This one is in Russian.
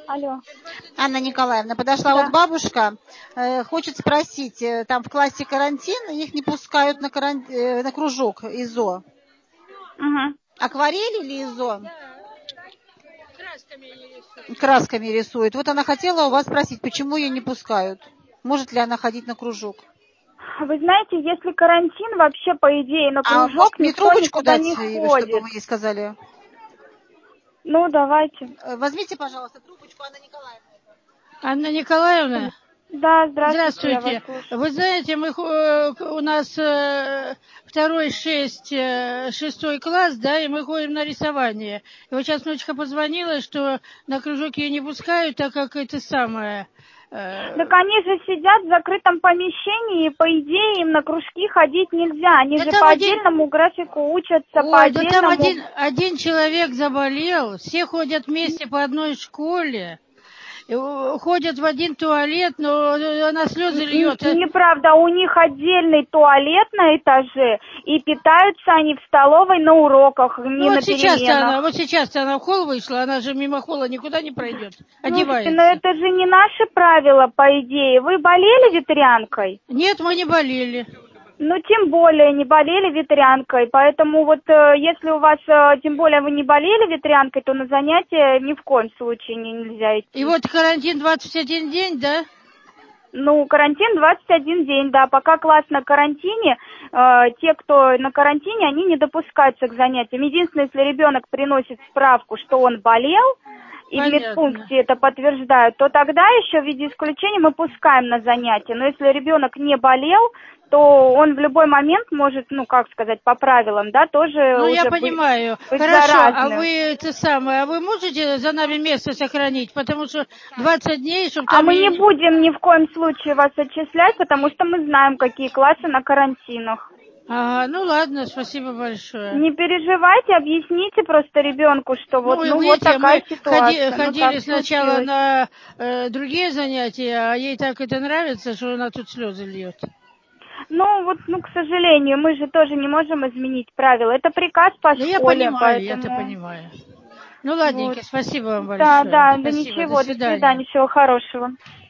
Алло. Анна Николаевна, подошла Да. вот бабушка, хочет спросить, там в классе карантин, их не пускают на кружок ИЗО. Угу. Акварель или ИЗО? Красками рисует. Вот она хотела у вас спросить, почему ее не пускают? Может ли она ходить на кружок? Вы знаете, если карантин, вообще, по идее, на А кружок может мне никто трубочку никуда дать, не чтобы ходит. вы ей сказали? Ну, давайте. Возьмите, пожалуйста, трубочку, Анна Николаевна. Анна Николаевна? Да, здравствуйте, я вас Здравствуйте. слушаю. Вы знаете, у нас шестой класс, да, и мы ходим на рисование. И вот сейчас внучка позвонила, что на кружок ее не пускают, так как это самое... Так они же сидят в закрытом помещении, и, по идее, им на кружки ходить нельзя. Они Да же там по отдельному графику учатся, по Ой, да там отдельному... один человек заболел, все ходят вместе по одной школе. Ходят в один туалет, но она слезы льет. Неправда, у них отдельный туалет на этаже, и питаются они в столовой на уроках, не Ну на переменах. вот сейчас-то она в холл вышла, она же мимо холла никуда не пройдет, Слушайте, но одевается. это же не наши правила, по идее. Вы болели ветрянкой? Нет, мы не болели. Ну, тем более не болели ветрянкой, поэтому вот если у вас, тем более вы не болели ветрянкой, то на занятия ни в коем случае нельзя идти. И вот карантин 21 день, да? Ну, карантин 21 день, да, пока класс на карантине, те, кто на карантине, они не допускаются к занятиям. Единственное, если ребенок приносит справку, что он болел, и в медпункте это подтверждают, то тогда еще в виде исключения мы пускаем на занятия. Но если ребенок не болел, то он в любой момент может, ну, как сказать, по правилам, да, тоже Ну, уже я понимаю. быть Хорошо, заразным. а вы можете за нами место сохранить? Потому что 20 дней, чтобы А там... мы не будем ни в коем случае вас отчислять, потому что мы знаем, какие классы на карантинах. Ага, ну ладно, спасибо большое. Не переживайте, объясните просто ребенку, что вот, Вы вот видите, такая мы ситуация. ходили Так сначала случилось. на другие занятия, а ей так это нравится, что она тут слезы льет. К сожалению, мы же тоже не можем изменить правила. Это приказ по Да школе, я это поэтому... понимаю. Ну, ладненько, Вот. спасибо вам большое. Да, Спасибо, ничего, до до свидания. свидания, всего хорошего.